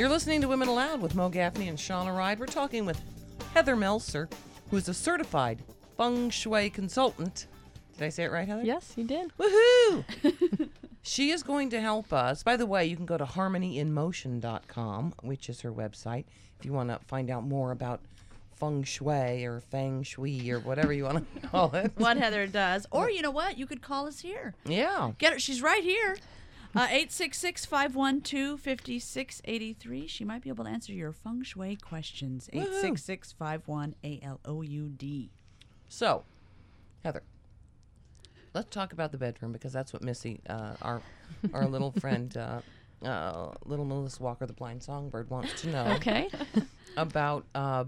You're listening to Women Aloud with Mo Gaffney and Shauna Ride. We're talking with Heather Melser, who is a certified feng shui consultant. Did I say it right, Heather? Yes, you did. Woohoo! She is going to help us. By the way, you can go to harmonyinmotion.com, which is her website, if you want to find out more about feng shui or feng shui or whatever you want to call it. What Heather does. Or you know what? You could call us here. Yeah. Get her. She's right here. 866-512-5683. She might be able to answer your feng shui questions. 866-51-ALOUD. So, Heather, let's talk about the bedroom because that's what Missy, our little friend, little Melissa Walker, the blind songbird, wants to know. Okay. About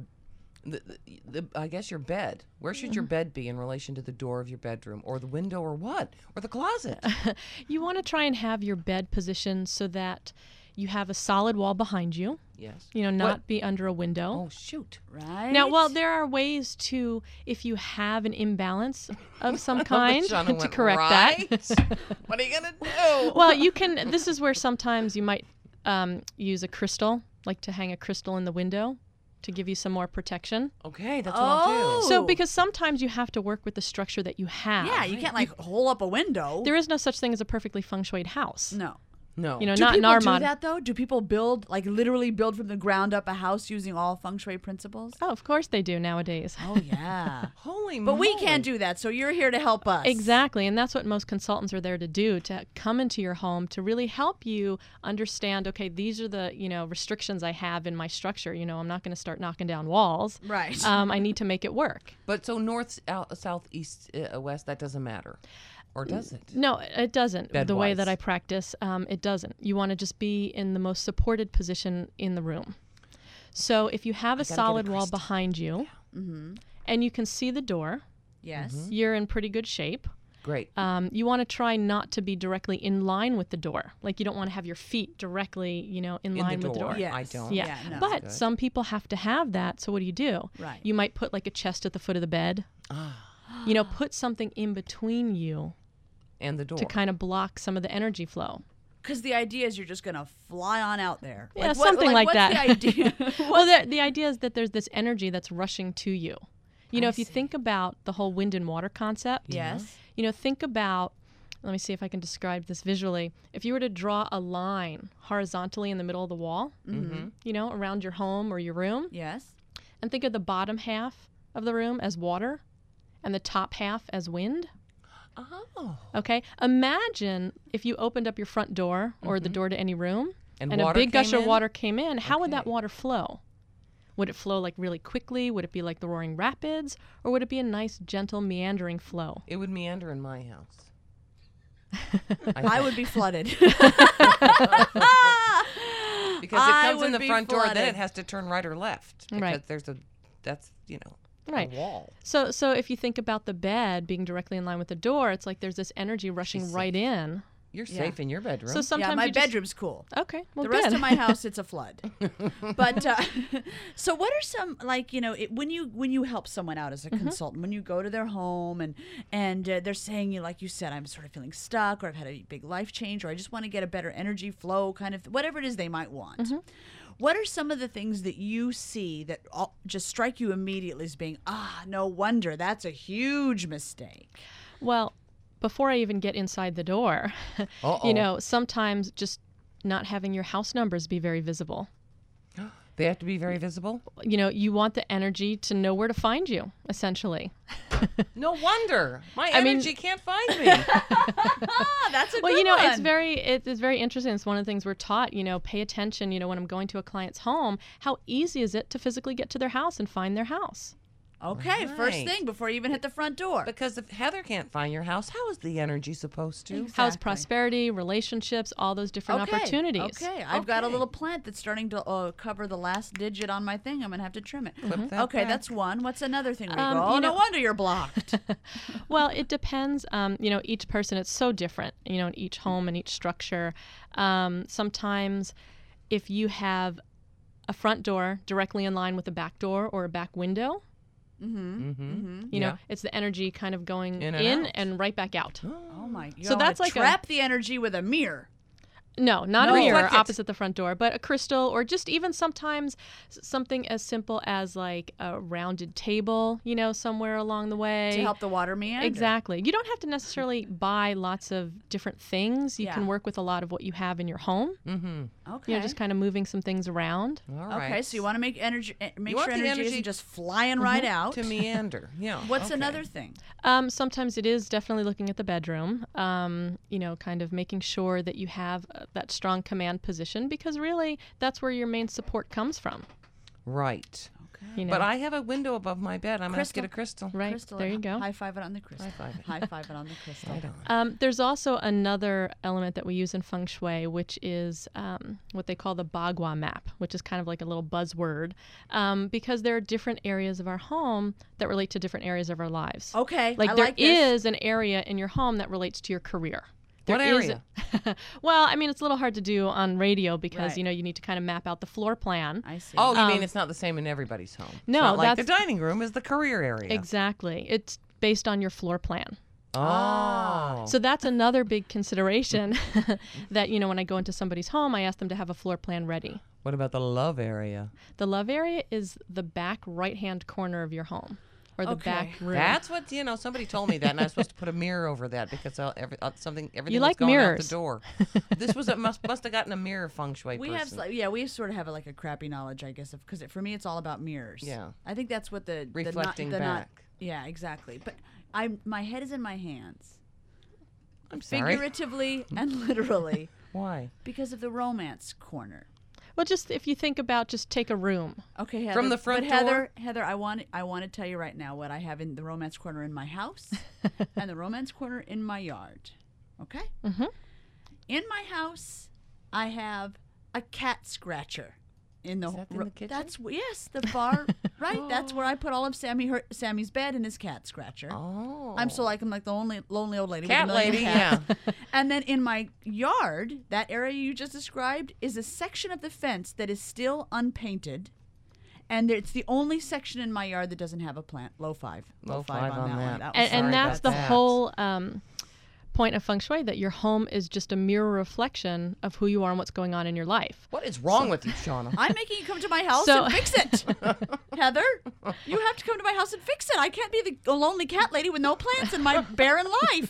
the I guess your bed. Where should your bed be in relation to the door of your bedroom, or the window, or what, or the closet? You want to try and have your bed positioned so that you have a solid wall behind you. Yes. You know, not be under a window. Oh shoot! Right. Now, well, there are ways to, if you have an imbalance of some kind, Shauna to went, correct right? that. What are you gonna do? Well, you can. This is where sometimes you might use a crystal, like to hang a crystal in the window to give you some more protection. Okay, that's what I'll do. So, because sometimes you have to work with the structure that you have. Yeah, you can't hole up a window. There is no such thing as a perfectly feng shuied house. No. No. You know, Do not in people our do modern. that though? Do people build, literally build from the ground up a house using all feng shui principles? Oh, of course they do nowadays. Oh yeah. Holy But we moly. can't do that, so you're here to help us. Exactly, and that's what most consultants are there to do, to come into your home to really help you understand, okay, these are the, restrictions I have in my structure. I'm not going to start knocking down walls. Right. I need to make it work. But so north, south, east, west, that doesn't matter. Or does it? No, it doesn't. The way Bed-wise. that I practice, it doesn't. You want to just be in the most supported position in the room. So if you have a gotta get a solid wall crystal. behind you, and you can see the door, Yes. you're in pretty good shape. Great. You want to try not to be directly in line with the door. Like, you don't want to have your feet directly, in line with the door. Yes. I don't. Yeah, Yeah, no. but Good. some people have to have that. So what do? Right. You might put like a chest at the foot of the bed. Put something in between you And the door. to kind of block some of the energy flow. Because the idea is you're just going to fly on out there. Yeah, something like what's that. the idea? Well, the idea is that there's this energy that's rushing to you. If you think about the whole wind and water concept, Yes. think about, let me see if I can describe this visually. If you were to draw a line horizontally in the middle of the wall, around your home or your room, Yes. and think of the bottom half of the room as water and the top half as wind. Oh. Okay. Imagine if you opened up your front door or the door to any room And a water big gush came of in? water came in. How would that Okay. water flow? Would it flow like really quickly? Would it be like the roaring rapids? Or would it be a nice, gentle, meandering flow? It would meander in my house. I would be flooded. Because it I comes in would the be front door, then flooded. it has to turn right or left. Because Right. that's Right. a wall. So if you think about the bed being directly in line with the door, it's like there's this energy rushing She's right in. You're Yeah. safe in your bedroom. So sometimes yeah, my you just, bedroom's cool. Okay, well, The good. rest of my house, it's a flood. But so, what are some when you help someone out as a consultant, when you go to their home and they're saying, like you said, I'm sort of feeling stuck, or I've had a big life change, or I just want to get a better energy flow, kind of whatever it is they might want. What are some of the things that you see that just strike you immediately as being, no wonder that's a huge mistake? Well, before I even get inside the door, Uh-oh. sometimes just not having your house numbers be very visible. They have to be very visible? You want the energy to know where to find you, essentially. No wonder. My I mean- energy can't find me. That's a Well, good one. it's very interesting. It's one of the things we're taught, pay attention, when I'm going to a client's home, how easy is it to physically get to their house and find their house? Okay, first Right. thing before you even hit the front door. Because if Heather can't find your house, how is the energy supposed to? House Exactly. prosperity, relationships, all those different opportunities. Okay, I've got a Okay. little plant that's starting to cover the last digit on my thing. I'm going to have to trim it. Flip that Okay, back. that's one. What's another thing? We go, you no know- wonder you're blocked. Well, it depends. Each person, it's so different, in each home and each structure. Sometimes if you have a front door directly in line with a back door or a back window, Yeah. it's the energy kind of going In in and and, out. right back out. Oh my! So that's like trap the energy with a mirror. No, not No. a mirror Reflect it. opposite the front door, but a crystal, or just even sometimes something as simple as like a rounded table, somewhere along the way. To help the water meander. Exactly. You don't have to necessarily buy lots of different things. You Yeah. can work with a lot of what you have in your home. Mm-hmm. Okay. Just kind of moving some things around. All right. Okay, so you want to make energy, make want sure the energy energy- isn't just flying right out. To meander. Yeah. What's okay. another thing? Sometimes it is definitely looking at the bedroom, kind of making sure that you have that strong command position, because really that's where your main support comes from. Right. Okay. But I have a window above my bed. I'm going to get a crystal. Right, Crystal, there you go. High five it on the crystal. High five it. High five it on the crystal. Right on. There's also another element that we use in feng shui, which is what they call the Bagua map, which is kind of like a little buzzword, because there are different areas of our home that relate to different areas of our lives. Okay, Like I there like this. is an area in your home that relates to your career. What There is area? well, I mean, it's a little hard to do on radio because, Right. you need to kind of map out the floor plan. I see. Oh, you mean it's not the same in everybody's home? no, it's not like the that's- dining room is the career area. Exactly. It's based on your floor plan. Oh. So that's another big consideration that, when I go into somebody's home, I ask them to have a floor plan ready. What about the love area? The love area is the back right-hand corner of your home, or the Okay. back room. That's what somebody told me that, and I was supposed to put a mirror over that because everything You was like going out mirrors. the door. This was must have gotten a mirror feng shui we person. have, we sort of have like a crappy knowledge, I guess, because for me it's all about mirrors. Yeah. I think that's what the Reflecting the not, back. yeah, exactly. But my head is in my hands, I'm sorry. figuratively and literally, Why? because of the romance corner. Well, just if you think about, just take a room. Okay, Heather. From the front but door? Heather, I want to tell you right now what I have in the romance corner in my house and the romance corner in my yard. Okay? Mhm. In my house, I have a cat scratcher. In the, Is that in the kitchen? That's yes, the far right. That's where I put all of Sammy's bed and his cat scratcher. Oh. I'm like the only lonely old lady. Cat with a million lady, cats. yeah. And then in my yard, that area you just described is a section of the fence that is still unpainted. And it's the only section in my yard that doesn't have a plant. Low five Low on five on that that. one. That was And, sorry and that's about the that. whole point of feng shui, that your home is just a mirror reflection of who you are and what's going on in your life. What is wrong with you, Shauna? I'm making you come to my house So- and fix it. Heather, you have to come to my house and fix it. I can't be the lonely cat lady with no plants in my barren life.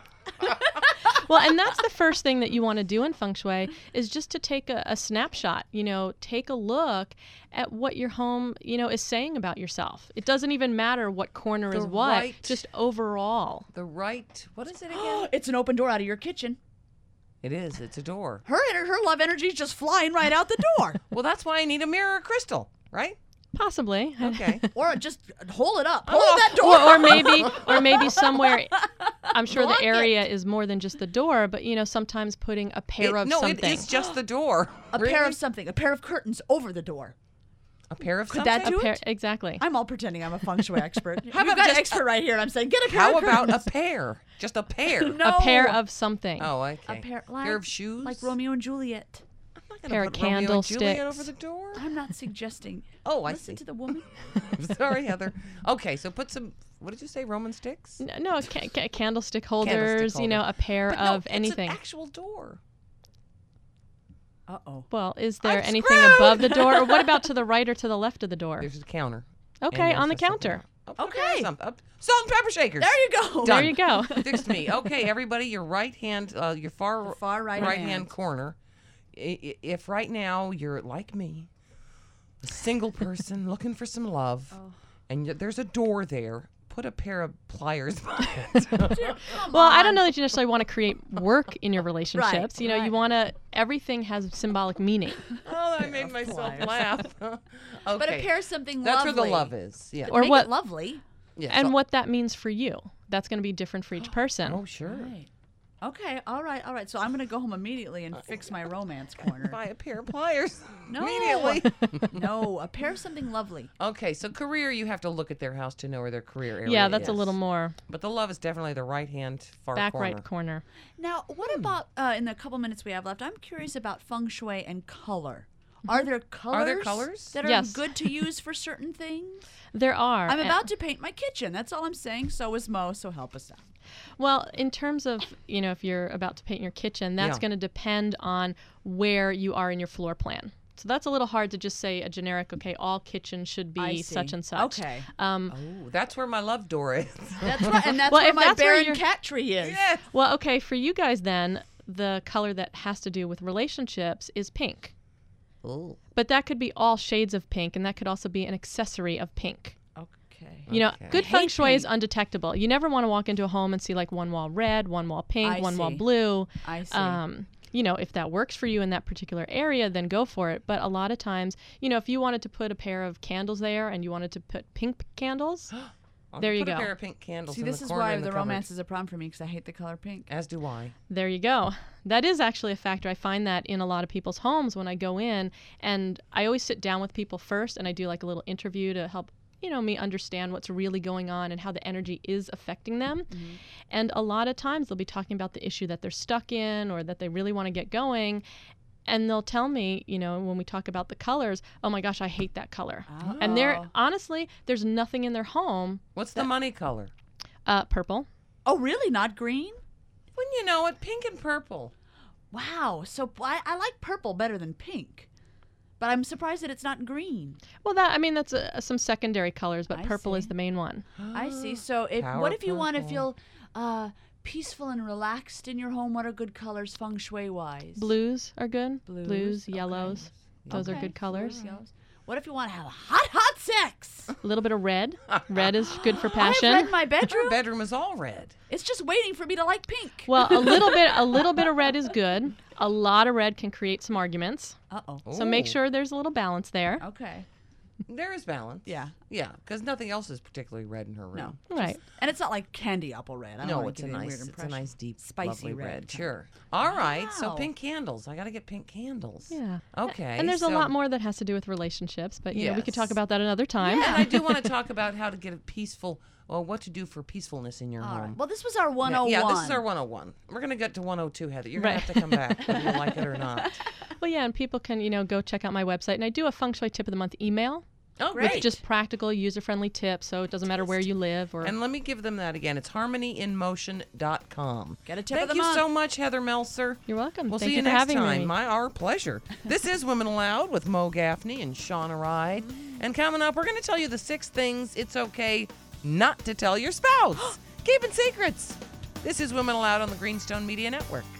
Well, and that's the first thing that you want to do in feng shui, is just to take a snapshot, take a look at what your home, is saying about yourself. It doesn't even matter what corner The is what, right- just overall. What is it again? It's an open door out of your kitchen. It is. It's a door. Her love energy is just flying right out the door. Well, that's why I need a mirror crystal, right? Possibly. Okay. Or just hold it up. Oh. Hold that door. or maybe somewhere, I'm sure Block the area is more than just the door, but sometimes putting a pair of something. it's just the door. A pair of something. A pair of curtains over the door. A pair of Could something? that do it? Exactly. I'm all pretending I'm a feng shui expert. How We've about got just an expert right here. And I'm saying, get a pair How of about curtains. a pair? Just a pair. No. A pair of something. Oh, okay. A pair of shoes? like Romeo and Juliet. I'm not gonna pair of put Romeo and Juliet candlesticks. over the door. I'm not suggesting. Oh, I Listen see. to the woman. I'm sorry, Heather. Okay, so put some, what did you say, Roman sticks? No, candlestick holders, holder. a pair But of no, anything. It's an actual door. Uh-oh. Well, is there I'm anything screwed. above the door? Or what about to the right or to the left of the door? There's a counter. Okay, And on the there's something counter. else. I'll put Okay. something up. Salt and pepper shakers. There you go. Done. There you go. Fixed me. Okay, everybody, your right hand, your far, The far right hand hand. corner. If right now you're like me, a single person looking for some love, and there's a door there, put a pair of pliers by it. Well, I don't know that you necessarily want to create work in your relationships. right. You want to, everything has symbolic meaning. Oh, I made myself pliers. laugh. Okay. But a pair of something That's lovely. where the love is. Yeah. Or Make what- it lovely. Yeah, And so- what that means for you. That's going to be different for each person. Oh, sure. Right. Okay. All right. So I'm going to go home immediately and fix my romance corner. Buy a pair of pliers No. immediately. No, a pair of something lovely. Okay, so career, you have to look at their house to know where their career area Yeah, that's a is. little more But the love is definitely the right hand far back corner. right corner. Now, what about in the couple minutes we have left? I'm curious about feng shui and color. Mm-hmm. Are there colors? colors? that are Yes. good to use for certain things? There are. I'm and- about to paint my kitchen. That's all I'm saying. So is Mo. So help us out. Well, in terms of, if you're about to paint your kitchen, that's Yeah. going to depend on where you are in your floor plan. So that's a little hard to just say a generic, okay, all kitchens should I be see. such and such. Okay. Oh, that's where my love door is. That's right. And that's Well, where if my that's where barren you're- cat tree is. Yes. Well, okay, for you guys then, the color that has to do with relationships is pink. Oh. But that could be all shades of pink, and that could also be an accessory of pink. Okay. Okay. Good I feng hate shui is pink. undetectable. You never want to walk into a home and see like one wall red, one wall pink, I one wall see. blue. I see. If that works for you in that particular area, then go for it. But a lot of times, if you wanted to put a pair of candles there and you wanted to put pink candles, I'll there you put go. a pair of pink candles See, in this the is corner why in the cupboard. romance is a problem for me because I hate the color pink. As do I. there you go. That is actually a factor. I find that in a lot of people's homes when I go in, and I always sit down with people first and I do like a little interview to help me understand what's really going on and how the energy is affecting them. And a lot of times they'll be talking about the issue that they're stuck in or that they really want to get going. And they'll tell me, when we talk about the colors, oh my gosh, I hate that color. And honestly, there's nothing in their home. What's the money color? Purple. Oh, really? Not green? When you know it, pink and purple. Wow. So I like purple better than pink. But I'm surprised that it's not green. Well, that's some secondary colors, but I purple is see. the main one. I see. So Power what if you want to purple. feel peaceful and relaxed in your home? What are good colors feng shui wise? Blues are good. Blues, okay. Yellows. Those are Okay. good colors. Blues, yellows. What if you want to have hot sex? A little bit of red. Red is good for I have passion. red in my Her bedroom. bedroom is all red. It's just waiting for me to like pink. Well, a little bit of red is good. A lot of red can create some arguments. Uh-oh. So make Ooh. sure there's a little balance there. Okay. There is balance. Yeah. Yeah, because nothing else is particularly red in her room. No. Right. And it's not like candy apple red. I don't No, wanna it's a give you nice, weird it's a impression. nice deep, Spicy lovely red red. kind. Sure. All right. So Wow. pink candles. I got to get pink candles. Yeah. Okay. And there's a so- lot more that has to do with relationships, but we could talk Yes. about that another time. And I do want to talk about how to get a peaceful, or what to do for peacefulness in your All home. right. Well, this was our 101. Yeah, this is our 101. We're going to get to 102, Heather. You're going Right. to have to come back whether you like it or not. Well, yeah, and people can, go check out my website. And I do a Feng Shui Tip of the Month email Oh, Great. great. with just practical, user-friendly tips, so it doesn't matter where you live. And let me give them that again. It's harmonyinmotion.com. Get a tip Thank of the you month. so much, Heather Meltzer. You're welcome. We'll Thank see you you for next having time. me. Our pleasure. This is Women Aloud with Mo Gaffney and Shauna Ride. And coming up, we're going to tell you the 6 things it's okay not to tell your spouse. Keeping secrets. This is Women Aloud on the Greenstone Media Network.